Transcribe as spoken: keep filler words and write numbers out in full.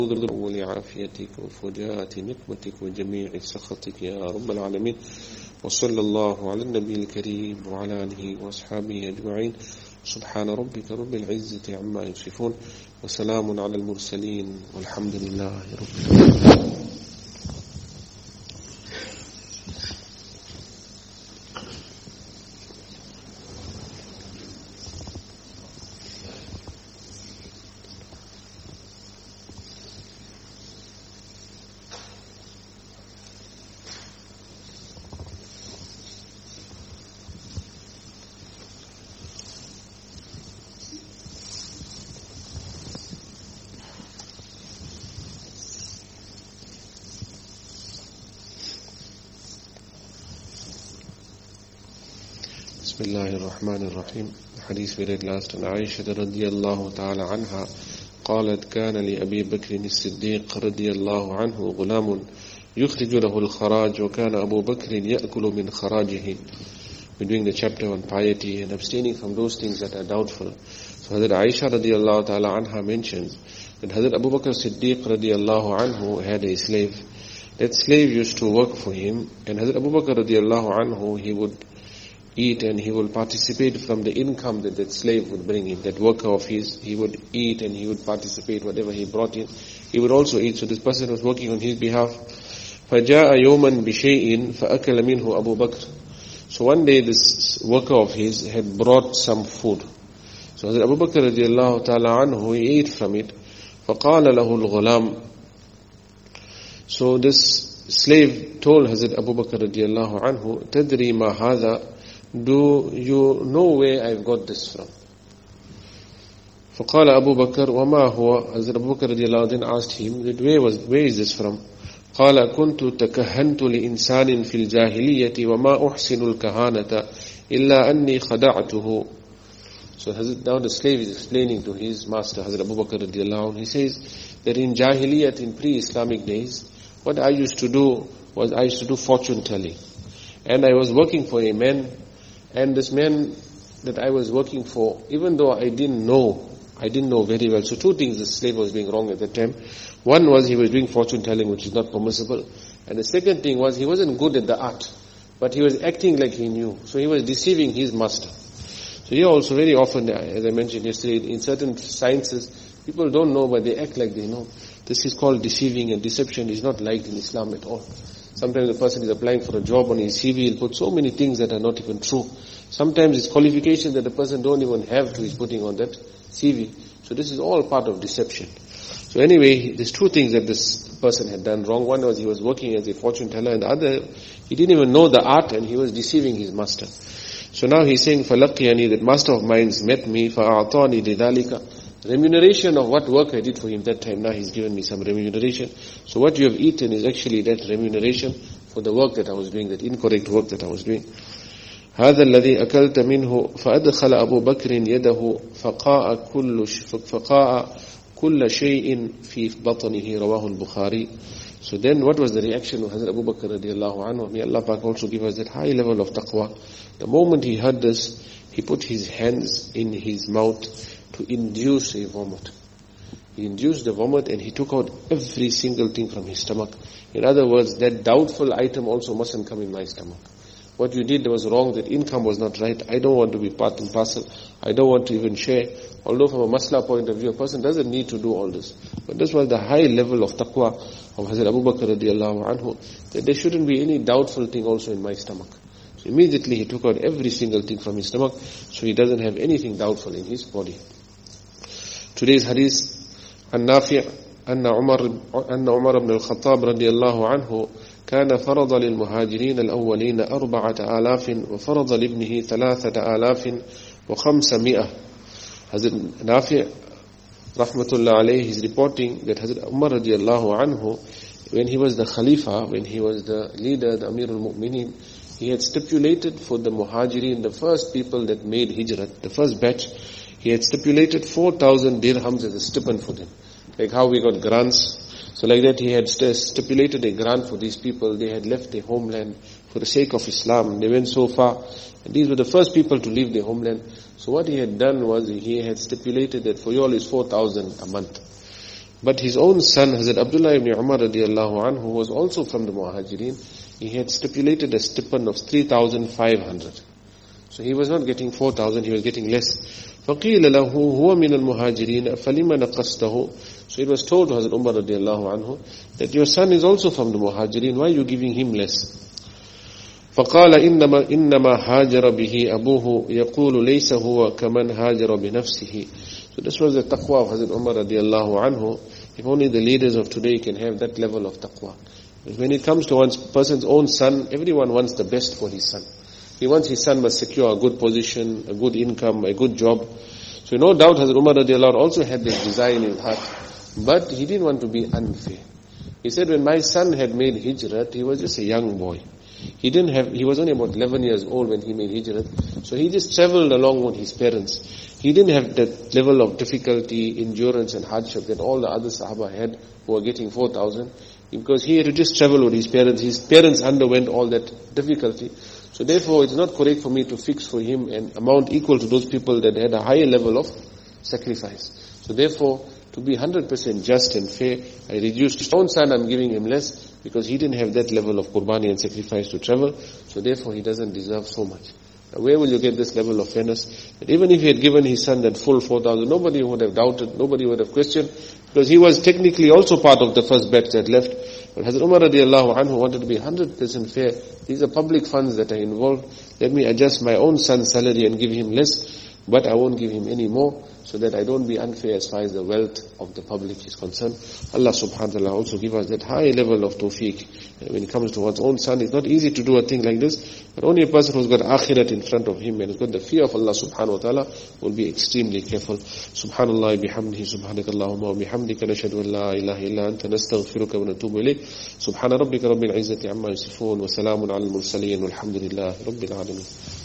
ولعافيتك وفجاءة نقمتك وجميع سخطك يا رب العالمين. وصلى الله على النبي الكريم وعلى آله وأصحابه أجمعين. سبحان ربك رب العزة عما يصفون وسلام على المرسلين والحمد لله رب العالمين. بسم الله الرحمن الرحيم. الحديث we read last عن عائشة رضي الله تعالى عنها قالت كان لأبي بكر الصديق رضي الله عنه غلام يخرج له الخراج وكان أبو بكر يأكل من خراجه. We're doing the chapter on piety and abstaining from those things that are doubtful. So Hazrat Aisha radiallahu ta'ala anha mentions that Hazrat Abu Bakr Siddiq radiallahu anhu had a slave. That slave used to work for him, and Hazrat Abu Bakr radiallahu anhu, he would eat and he will participate from the income that that slave would bring in. That worker of his, he would eat and he would participate, whatever he brought in, he would also eat. So this person was working on his behalf. فَجَاءَ يَوْمًا بِشَيْءٍ فَأَكَلَ مِنْهُ أَبُو بَكْرٍ. So one day this worker of his had brought some food. So Hazrat Abu Bakr radiallahu ta'ala anhu, he ate from it. فَقَالَ لَهُ الْغُلَامِ. So this slave told Hazrat Abu Bakr radiallahu anhu, تَدْرِي مَا هَذَا. Do you know where I've got this from? فقال أبو بكر وما هو. Hazrat Abu Bakr radiallahu then asked him that where was where is this from? قال كنت تكهنت لإنسان في الجاهلية وما أحسن الكهانة إلا أني خدعته. So Hazrat, now the slave is explaining to his master Hazrat Abu Bakr radiallahu. He says that in Jahiliyat, in pre-Islamic days, what I used to do was I used to do fortune telling, and I was working for a man. And this man that I was working for, even though I didn't know, I didn't know very well. So two things the slave was doing wrong at that time. One was he was doing fortune telling, which is not permissible. And the second thing was he wasn't good at the art, but he was acting like he knew. So he was deceiving his master. So here also very often, as I mentioned yesterday, in certain sciences, people don't know, but they act like they know. This is called deceiving, and deception is not liked in Islam at all. Sometimes the person is applying for a job on his C V, he'll put so many things that are not even true. Sometimes it's qualifications that the person don't even have to, he's putting on that C V. So this is all part of deception. So anyway, there's two things that this person had done wrong. One was he was working as a fortune teller, and the other, he didn't even know the art and he was deceiving his master. So now he's saying, فَلَقِيَنِي, that master of mine met me, فَأَعْطَانِي لِذَلِكَ. Remuneration of what work I did for him that time. Now he's given me some remuneration. So what you have eaten is actually that remuneration for the work that I was doing, that incorrect work that I was doing. هذا الذي أكلت منه فأدخل أبو بكر يده فقاء كل فقاء كل شيء في بطنه رواه البخاري. So then what was the reaction of Hazrat Abu Bakr radiallahu anhu? May Allah Pak also give us that high level of taqwa. The moment he heard this, he put his hands in his mouth to induce a vomit. He induced the vomit and he took out every single thing from his stomach. In other words, that doubtful item also mustn't come in my stomach. What you did was wrong, that income was not right. I don't want to be part and parcel. I don't want to even share. Although from a masla point of view, a person doesn't need to do all this. But this was the high level of taqwa of Hazrat Abu Bakr radiallahu anhu, that there shouldn't be any doubtful thing also in my stomach. So immediately he took out every single thing from his stomach, so he doesn't have anything doubtful in his body. Today's hadith, عن نافع أن عمر أن عمر بن الخطاب رضي الله عنه كان فرض للمهاجرين الأولين أربعة آلاف وفرض لابنه ثلاثة آلاف وخمسمائة. Hazrat Nafi rahmatullah alayhi is reporting that Hazrat Umar radiallahu anhu, when he was the Khalifa, when he was the leader, the Amir al-Mu'mineen, he had stipulated for the Muhajirin, the first people that made Hijrat, the first batch, he had stipulated four thousand dirhams as a stipend for them. Like how we got grants. So like that he had stipulated a grant for these people. They had left their homeland for the sake of Islam. They went so far. And these were the first people to leave their homeland. So what he had done was he had stipulated that for you all is four thousand a month. But his own son, Hazrat Abdullah ibn Umar radiallahu anhu, who was also from the Muhajirin, he had stipulated a stipend of three thousand five hundred. So he was not getting four thousand, he was getting less. فَقِيلَ لَهُ هُوَ مِنَ الْمُهَاجِرِينَ فَلِمَ نَقَصْتَهُ. So it was told to Hazrat Umar radiallahu anhu that your son is also from the Muhajirin, why are you giving him less? فقال إنما إنما هاجر به أبوه يقول ليس هو كمن هاجر بنفسه. So this was the taqwa of Hazrat Umar radiallahu anhu. If only the leaders of today can have that level of taqwa. Because when it comes to one person's own son, everyone wants the best for his son. He wants his son must secure a good position, a good income, a good job. So no doubt Hazrat Umar radiallahu anhu also had this desire in his heart. But he didn't want to be unfair. He said, when my son had made hijrat, he was just a young boy. He didn't have, he was only about eleven years old when he made hijrat. So he just traveled along with his parents. He didn't have that level of difficulty, endurance and hardship that all the other Sahaba had who were getting four thousand. Because he had to just travel with his parents. His parents underwent all that difficulty. So therefore it's not correct for me to fix for him an amount equal to those people that had a higher level of sacrifice. So therefore, to be one hundred percent just and fair, I reduced his own son, I'm giving him less, because he didn't have that level of qurbani and sacrifice to travel, so therefore he doesn't deserve so much. Now where will you get this level of fairness? That even if he had given his son that full four thousand, nobody would have doubted, nobody would have questioned, because he was technically also part of the first batch that left. But Hazrat Umar radiallahu anhu wanted to be one hundred percent fair. These are public funds that are involved. Let me adjust my own son's salary and give him less, but I won't give him any more, so that I don't be unfair as far as the wealth of the public is concerned. Allah subhanahu wa ta'ala also give us that high level of tawfiq. When it comes to one's own son, it's not easy to do a thing like this, but only a person who's got akhirat in front of him and has got the fear of Allah subhanahu wa ta'ala will be extremely careful. Subhanallah bihamdihi, subhanakallahumma wa bihamdika, nashhadu an la ilaha illa anta, nastaghfiruka wa natubu ilayk. Subhana rabbika rabbil izzati amma yasifun, wa salamun ala al-mursaleen, walhamdulillahi rabbil alamin.